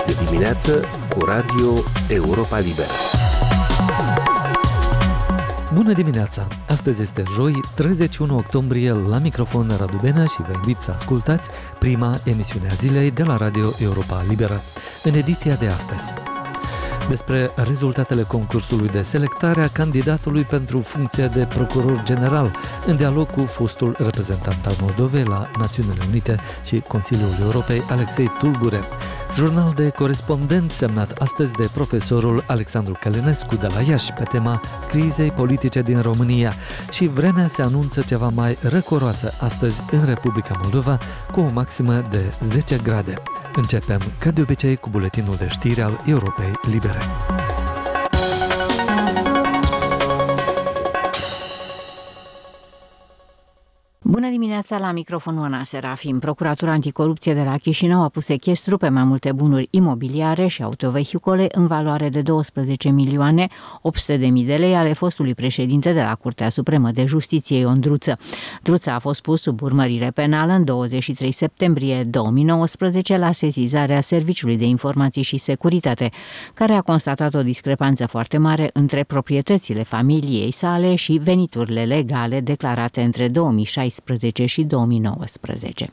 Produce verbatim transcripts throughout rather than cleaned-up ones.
Este dimineață cu Radio Europa Liberă. Bună dimineața! Astăzi este joi, treizeci și unu octombrie, la microfon Radu Benea și vă invit să ascultați prima emisiune a zilei de la Radio Europa Liberă. În ediția de astăzi, despre rezultatele concursului de selectare a candidatului pentru funcția de procuror general, în dialog cu fostul reprezentant al Moldovei la Națiunile Unite și Consiliul Europei, Alexei Tulbure. Jurnal de corespondent semnat astăzi de profesorul Alexandru Călinescu de la Iași pe tema crizei politice din România și vremea se anunță ceva mai răcoroasă astăzi în Republica Moldova cu o maximă de zece grade. Începem, ca de obicei, cu buletinul de știri al Europei Libere. Bună dimineața, la microfonul Ana Serafim. Procuratura Anticorupție de la Chișinău a pus sechestru pe mai multe bunuri imobiliare și autovehicule în valoare de douăsprezece milioane opt sute de mii de lei ale fostului președinte de la Curtea Supremă de Justiție, Ion Druță. Druță a fost pus sub urmărire penală în douăzeci și trei septembrie două mii nouăsprezece la sesizarea Serviciului de Informații și Securitate, care a constatat o discrepanță foarte mare între proprietățile familiei sale și veniturile legale declarate între două mii șaisprezece și două mii nouăsprezece.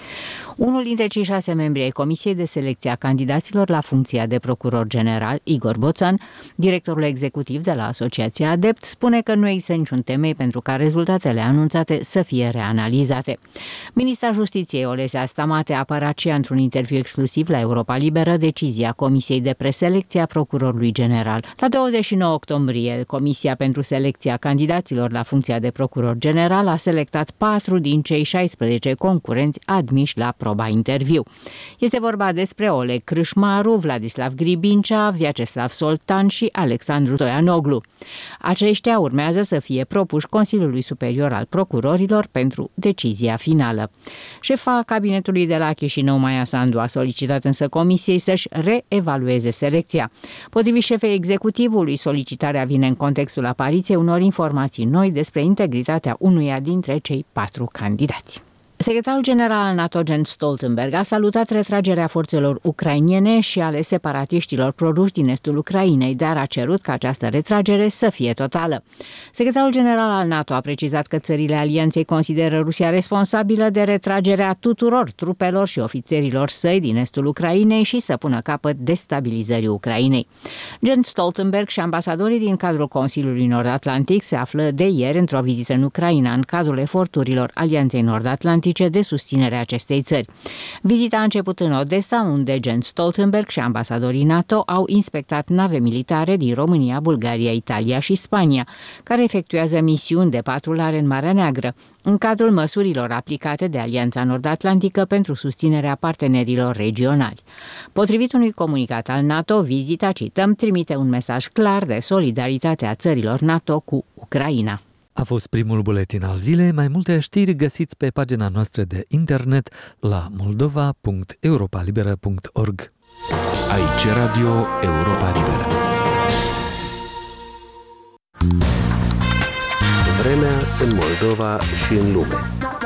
Unul dintre cei șase membri ai Comisiei de Selecție a candidaților la funcția de procuror general, Igor Boțan, directorul executiv de la Asociația Adept, spune că nu există niciun temei pentru ca rezultatele anunțate să fie reanalizate. Ministra Justiției, Olesea Stamate, a apărat și într-un interviu exclusiv la Europa Liberă decizia Comisiei de Preselecție a procurorului general. La douăzeci și nouă octombrie, Comisia pentru Selecția candidaților la funcția de procuror general a selectat patru din cei șaisprezece concurenți admiși la proba interviu. Este vorba despre Oleg Crâșmaru, Vladislav Gribincea, Vyacheslav Soltan și Alexandru Stoianoglu. Aceștia urmează să fie propuși Consiliului Superior al Procurorilor pentru decizia finală. Șefa cabinetului de la Chișinău, Maia Sandu, a solicitat însă Comisiei să-și reevalueze selecția. Potrivit șefei executivului, solicitarea vine în contextul apariției unor informații noi despre integritatea unuia dintre cei patru candidați. Secretarul general al NATO, Jens Stoltenberg, a salutat retragerea forțelor ucrainene și ale separatiștilor proruși din estul Ucrainei, dar a cerut ca această retragere să fie totală. Secretarul general al NATO a precizat că țările alianței consideră Rusia responsabilă de retragerea tuturor trupelor și ofițerilor săi din estul Ucrainei și să pună capăt destabilizării Ucrainei. Jens Stoltenberg și ambasadorii din cadrul Consiliului Nord-Atlantic se află de ieri într-o vizită în Ucraina în cadrul eforturilor Alianței Nord-Atlantice de susținere a acestei țări. Vizita a început în Odessa, unde Jens Stoltenberg și ambasadorii NATO au inspectat nave militare din România, Bulgaria, Italia și Spania, care efectuează misiuni de patrulare în Marea Neagră, în cadrul măsurilor aplicate de Alianța Nord-Atlantică pentru susținerea partenerilor regionali. Potrivit unui comunicat al NATO, vizita, cităm, trimite un mesaj clar de solidaritate a țărilor NATO cu Ucraina. A fost primul buletin al zilei. Mai multe știri găsiți pe pagina noastră de internet la moldova punct europa liberă punct org. Aici Radio Europa Liberă. Vremea în Moldova și în lume.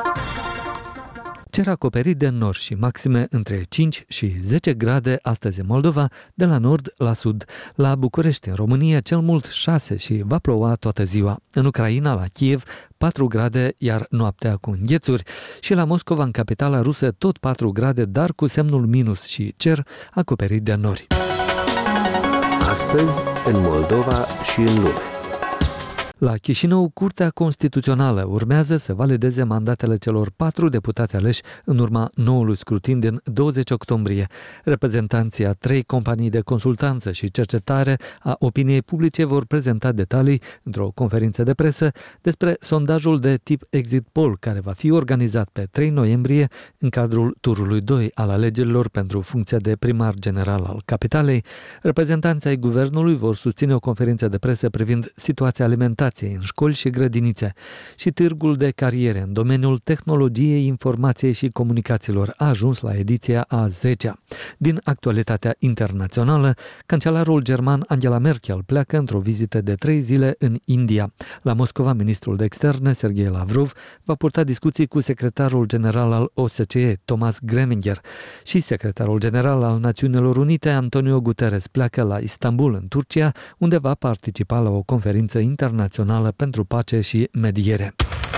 Cer acoperit de nori și maxime între cinci și zece grade astăzi în Moldova, de la nord la sud. La București, în România, cel mult șase și va ploua toată ziua. În Ucraina, la Kiev, patru grade, iar noaptea cu înghețuri. Și la Moscova, în capitala rusă, tot patru grade, dar cu semnul minus și cer acoperit de nori. Astăzi, în Moldova și în lume. La Chișinău, Curtea Constituțională urmează să valideze mandatele celor patru deputați aleși în urma noului scrutin din douăzeci octombrie. Reprezentanții a trei companii de consultanță și cercetare a opiniei publice vor prezenta detalii într-o conferință de presă despre sondajul de tip exit poll care va fi organizat pe trei noiembrie în cadrul turului doi al alegerilor pentru funcția de primar general al capitalei. Reprezentanții ai guvernului vor susține o conferință de presă privind situația alimentară alimentației în școli și grădinițe și târgul de cariere în domeniul tehnologiei, informației și comunicațiilor a ajuns la ediția a zecea. Din actualitatea internațională, cancelarul german Angela Merkel pleacă într-o vizită de trei zile în India. La Moscova, ministrul de externe, Sergei Lavrov, va purta discuții cu secretarul general al O S C E, Thomas Greminger, și secretarul general al Națiunilor Unite, Antonio Guterres, pleacă la Istanbul, în Turcia, unde va participa la o conferință internațională pentru pace și mediere.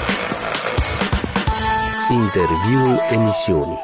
Interviul emisiunii.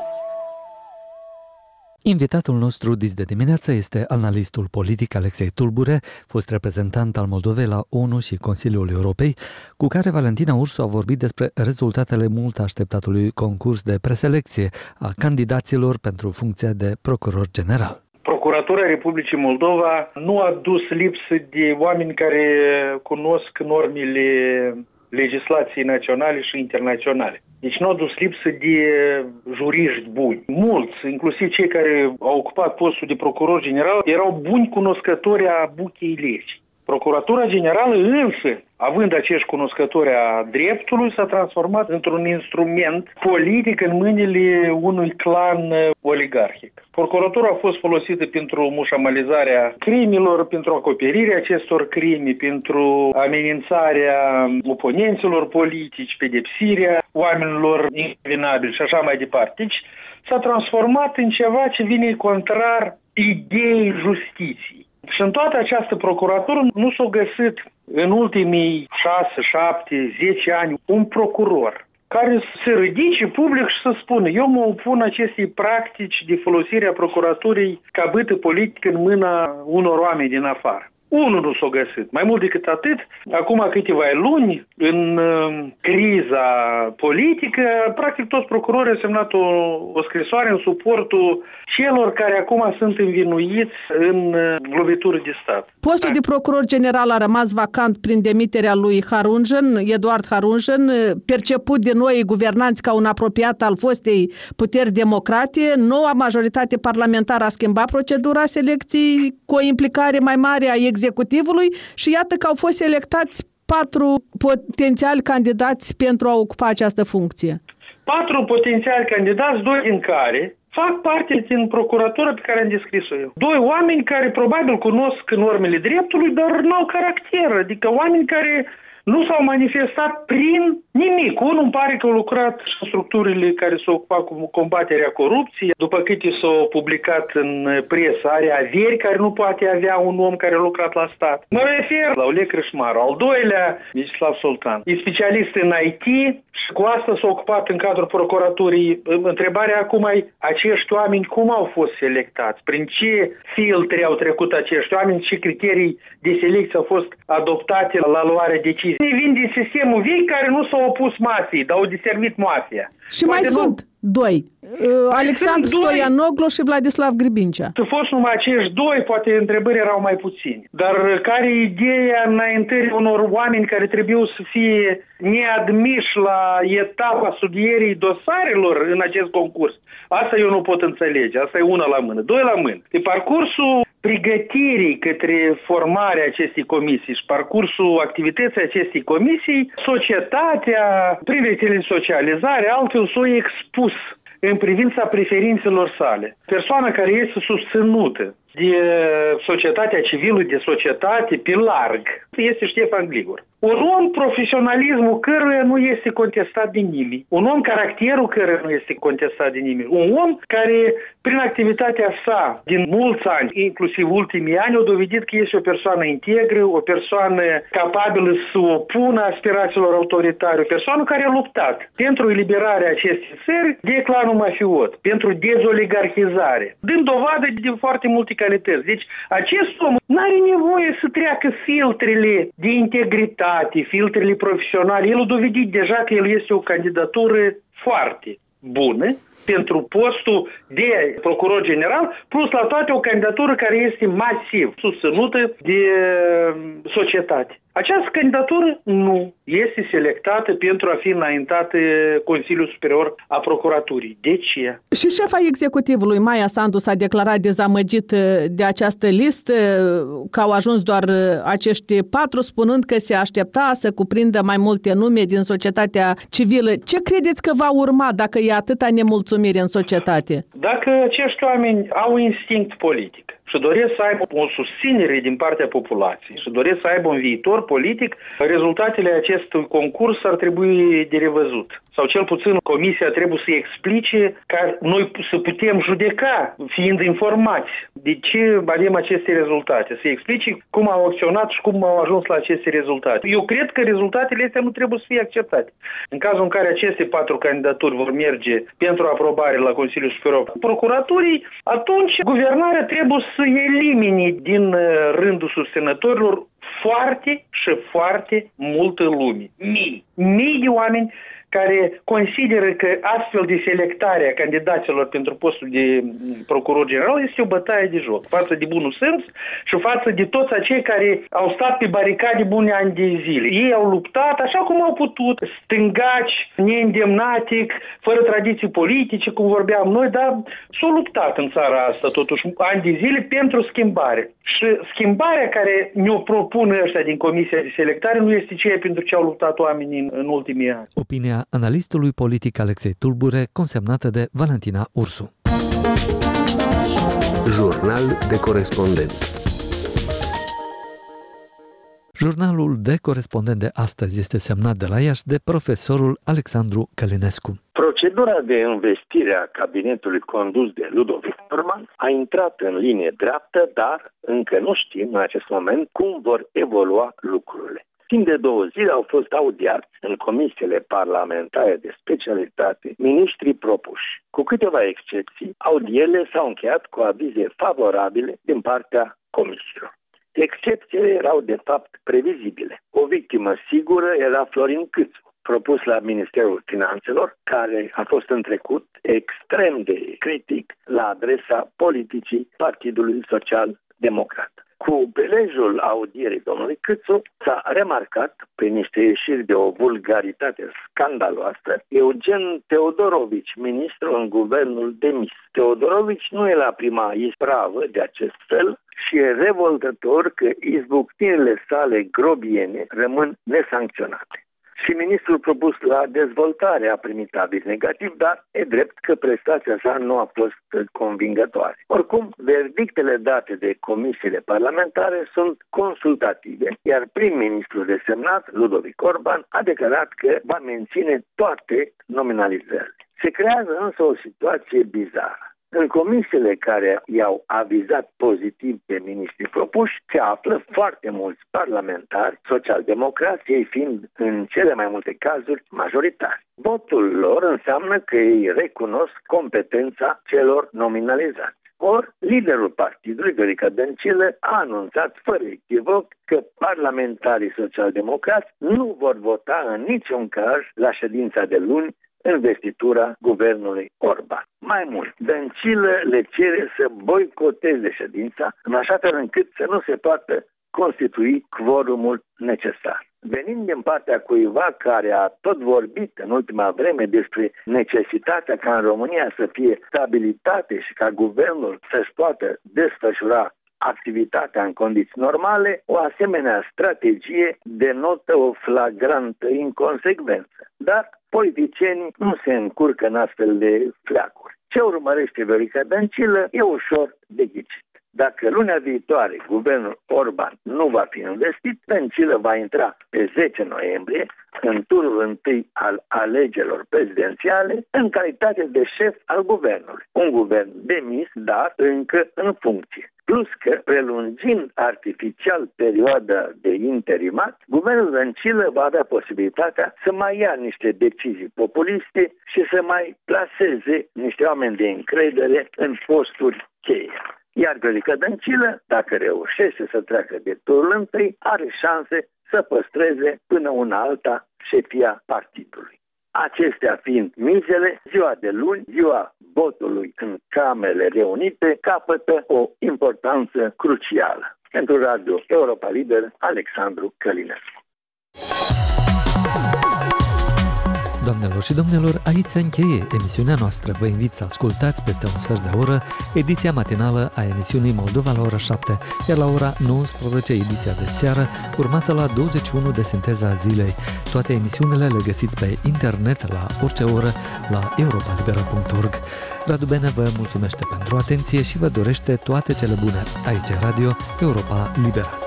Invitatul nostru dis de dimineață este analistul politic Alexei Tulbure, fost reprezentant al Moldovei la O N U și Consiliul Europei, cu care Valentina Ursu a vorbit despre rezultatele mult așteptatului concurs de preselecție a candidaților pentru funcția de procuror general. Procuratura Republicii Moldova nu a dus lipsă de oameni care cunosc normele legislației naționale și internaționale. Deci nu a dus lipsă de juriști buni. Mulți, inclusiv cei care au ocupat postul de procuror general, erau buni cunoscători a buchei legii. Procuratura Generală însă, având acești cunoscători a dreptului, s-a transformat într-un instrument politic în mâinile unui clan oligarhic. Procuratura a fost folosită pentru mușamalizarea crimilor, pentru acoperirea acestor crime, pentru amenințarea oponenților politici, pedepsirea oamenilor incriminabili și așa mai departe. Deci s-a transformat în ceva ce vine contrar ideii justiției. Și în toată această procuratură nu s-a găsit în ultimii șase, șapte, zece ani un procuror care să ridice public și să spună: eu mă opun acestei practici de folosire a procuraturii ca bâtă politică în mâna unor oameni din afară. Unul nu s-a găsit. Mai mult decât atât, acum câteva luni, în uh, criza politică, practic toți procurorii au semnat o, o scrisoare în suportul celor care acum sunt învinuiți în uh, lovituri de stat. Postul de procuror general a rămas vacant prin demiterea lui Harunjen, Eduard Harunjen, perceput de noi guvernanți ca un apropiat al fostei puteri democrate. Noua majoritate parlamentară a schimbat procedura selecției cu o implicare mai mare a executivului și iată că au fost selectați patru potențiali candidați pentru a ocupa această funcție. Patru potențiali candidați, doi din care fac parte din procuratura pe care am descris-o eu. Doi oameni care probabil cunosc normele dreptului, dar nu au caracter, adică oameni care nu s-au manifestat prin nimic. Unul îmi pare că a lucrat în structurile care s-au ocupat cu combaterea corupției. După câte s-au publicat în presă, are averi care nu poate avea un om care a lucrat la stat. Mă refer la Oleg Crâșmaru. Al doilea, Vyacheslav Sultan. E specialist în I T și cu asta s-a ocupat în cadrul procuraturii. Întrebarea acum e, acești oameni cum au fost selectați? Prin ce filtre au trecut acești oameni? Ce criterii de selecție au fost adoptate la luarea deciziei? Vin din sistemul vechi care nu s-au opus mafiei, dar au deservit mafia. Și mai nu... sunt doi. Alexandru Stoianoglu și Vladislav Gribincea. Să fost numai acești doi, poate întrebări erau mai puțini. Dar care e ideea înaintării unor oameni care trebuie să fie neadmiși la etapa studierii dosarelor în acest concurs? Asta eu nu pot înțelege. Asta e una la mână. Doi la mână. Pe parcursul pregătirii către formarea acestei comisii și parcursul activității acestei comisii, societatea, prin rețelele de socializare, altfel s-o expus în privința preferințelor sale. Persoana care este susținută de societatea civilă, de societate, pe larg, este Ștefan Gligor. Un om, profesionalismul căruia nu este contestat de nimeni. Un om, caracterul căruia nu este contestat de nimeni. Un om care, prin activitatea sa, din mulți ani, inclusiv ultimii ani, a dovedit că este o persoană integră, o persoană capabilă să opună aspirațiilor autoritare, o persoană care a luptat pentru eliberarea acestei țări de clanul mafiot, pentru dezoligarhizare, dând dovadă de foarte multe calități. Deci, acest om nu are nevoie să treacă filtrele de integritate, filtrele profesionale. El a dovedit deja că el este o candidatură foarte bună pentru postul de procuror general, plus la toate o candidatură care este masiv susținută de societate. Această candidatură nu este selectată pentru a fi înaintată Consiliul Superior a Procuraturii. De ce? Și șefa executivului, Maia Sandu, s-a declarat dezamăgit de această listă, că au ajuns doar acești patru, spunând că se aștepta să cuprindă mai multe nume din societatea civilă. Ce credeți că va urma dacă e atâta nemulțumire în societate? Dacă acești oameni au instinct politic și doresc să aibă o susținere din partea populației și doresc să aibă un viitor politic, rezultatele acestui concurs ar trebui de revăzut. Sau cel puțin comisia trebuie să explice ca noi să putem judeca, fiind informați, de ce avem aceste rezultate. Să explice cum au acționat și cum au ajuns la aceste rezultate. Eu cred că rezultatele astea nu trebuie să fie acceptate. În cazul în care aceste patru candidaturi vor merge pentru aprobare la Consiliul Superior Procuraturii, atunci guvernarea trebuie să elimine din rândul susținătorilor foarte și foarte multă lume. Mii. Mii de oameni care consideră că astfel de selectare a candidaților pentru postul de procuror general este o bătaie de joc față de bunul simț și față de toți acei care au stat pe baricade bune ani de zile. Ei au luptat așa cum au putut, stângaci, neîndemnatic, fără tradiții politice, cum vorbeam noi, dar s-au luptat în țara asta totuși ani de zile pentru schimbare. Și schimbarea care ne-o propun ăștia din Comisia de Selectare nu este ceea pentru ce au luptat oamenii în, în ultimii ani. Opinia analistului politic Alexei Tulbure, consemnată de Valentina Ursu. Jurnal de corespondent. Jurnalul de corespondent de astăzi este semnat de la Iași de profesorul Alexandru Călinescu. Procedura de investire a cabinetului condus de Ludovic Orban a intrat în linie dreaptă, dar încă nu știm în acest moment cum vor evolua lucrurile. Timp de două zile au fost audiați în comisiile parlamentare de specialitate miniștrii propuși. Cu câteva excepții, audierile s-au încheiat cu avize favorabile din partea comisiilor. Excepțiile erau de fapt previzibile. O victimă sigură era Florin Câțu, propus la Ministerul Finanțelor, care a fost în trecut extrem de critic la adresa politicii Partidului Social Democrat. Cu prilejul audierii domnului Câțu s-a remarcat, prin niște ieșiri de o vulgaritate scandaloasă, Eugen Teodorovici, ministru în guvernul demis. Teodorovici nu e la prima ispravă de acest fel și e revoltător că izbucnirile sale grobiene rămân nesancționate. Și ministrul propus la dezvoltare a primit aviz negativ, dar e drept că prestația sa nu a fost convingătoare. Oricum, verdictele date de comisiile parlamentare sunt consultative, iar prim-ministrul desemnat, Ludovic Orban, a declarat că va menține toate nominalizările. Se creează însă o situație bizară. În comisiile care i-au avizat pozitiv pe miniștrii propuși se află foarte mulți parlamentari social-democrați, ei fiind în cele mai multe cazuri majoritari. Votul lor înseamnă că ei recunosc competența celor nominalizați. Or, liderul partidului, Viorica Dăncilă, a anunțat fără echivoc că parlamentarii social-democrați nu vor vota în niciun caz la ședința de luni investitura guvernului Orban. Mai mult, Dăncilă le cere să boicoteze ședința în așa fel încât să nu se poată constitui quorumul necesar. Venind din partea cuiva care a tot vorbit în ultima vreme despre necesitatea ca în România să fie stabilitate și ca guvernul să-și poată desfășura activitatea în condiții normale, o asemenea strategie denotă o flagrantă inconsecvență. Dar politicienii nu se încurcă în astfel de fleacuri. Ce urmărește Viorica Dăncilă e ușor de ghicit. Dacă lunea viitoare guvernul Orban nu va fi investit, Dăncilă va intra pe zece noiembrie în turul întâi al alegerilor prezidențiale în calitate de șef al guvernului. Un guvern demis, dar încă în funcție. Plus că, prelungind artificial perioada de interimat, guvernul Dăncilă va avea posibilitatea să mai ia niște decizii populiste și să mai plaseze niște oameni de încredere în posturi cheie. Iar Viorica Dăncilă, dacă reușește să treacă de turul întâi, are șanse să păstreze până una alta șefia partidului. Acestea fiind mizele, ziua de luni, ziua votului în Camerele Reunite, capătă o importanță crucială. Pentru Radio Europa Liber, Alexandru Călinescu. Doamnelor și domnilor, aici se încheie emisiunea noastră. Vă invit să ascultați peste un sfert de oră ediția matinală a emisiunii Moldova la ora șapte, iar la ora nouăsprezece ediția de seară, urmată la douăzeci și unu de Sinteza Zilei. Toate emisiunile le găsiți pe internet la orice oră la europa libera punct org. Radu Benea vă mulțumește pentru atenție și vă dorește toate cele bune. Aici Radio Europa Liberă.